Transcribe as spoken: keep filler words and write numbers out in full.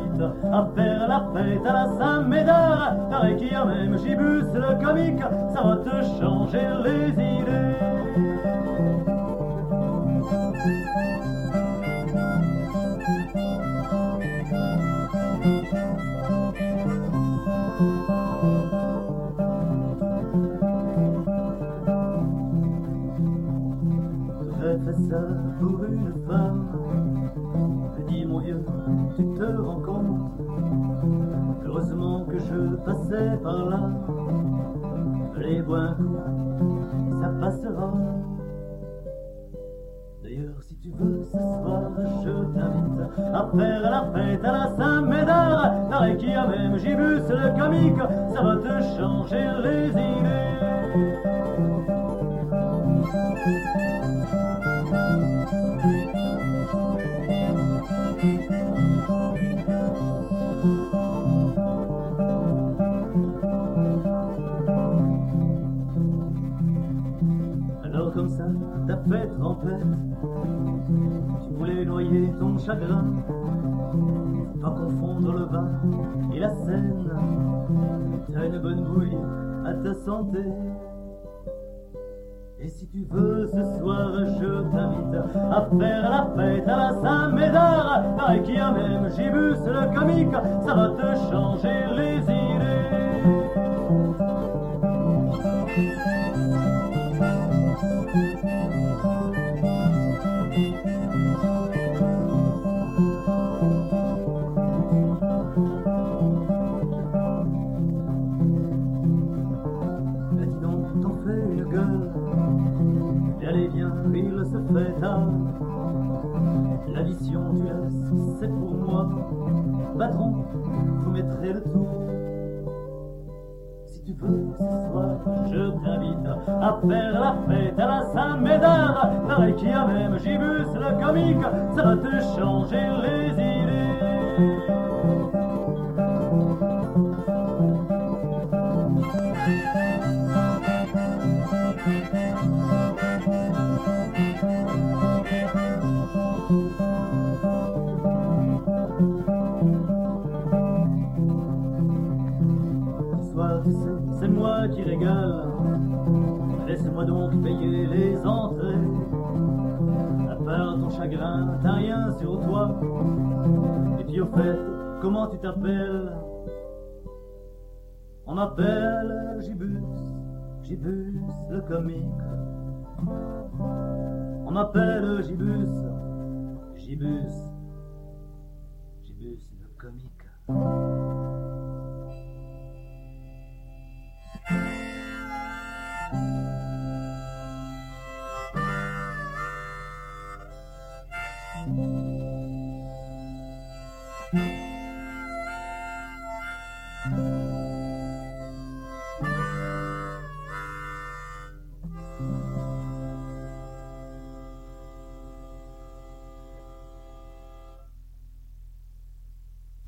t'invite à faire la fête à la Saint-Médard. Pareil qu'il y a même Gibus le comique, ça va te changer les idées. J'aurais fait ça pour une femme. Dis mon vieux, tu te rends compte? Heureusement que je passais par là. Les bois un coup, ça passera. D'ailleurs, si tu veux, ce soir, je t'invite à faire la fête à la Saint-Médard. Pareil qu'il y a même Gibus le comique, ça va te changer les idées. Alors comme ça, t'as fait trempette, tu voulais noyer ton chagrin, pas confondre le vin et la Seine, t'as une bonne bouille à ta santé. Et si tu veux, ce soir, je t'invite à faire la fête à la Saint-Médard. Pareil qu'il y a même Gibus le comique, ça va te changer les idées. Mais dis donc, t'en fais une gueule. Et allez viens, il se fait tard. L'addition tu laisses, c'est pour moi. Patron, vous mettrez le tout. Si tu veux, ce soir, je t'invite à faire la fête à la Saint-Médard. Pareil qu'il y a même Gibus le comique, ça va te changer les idées. Ce soir, tu sais, c'est moi qui régale. Laisse-moi donc payer les entrées. À part ton chagrin, t'as rien sur toi. Et puis au fait, comment tu t'appelles? On m'appelle Gibus, Gibus le comique. On m'appelle Gibus, Gibus, Gibus le comique.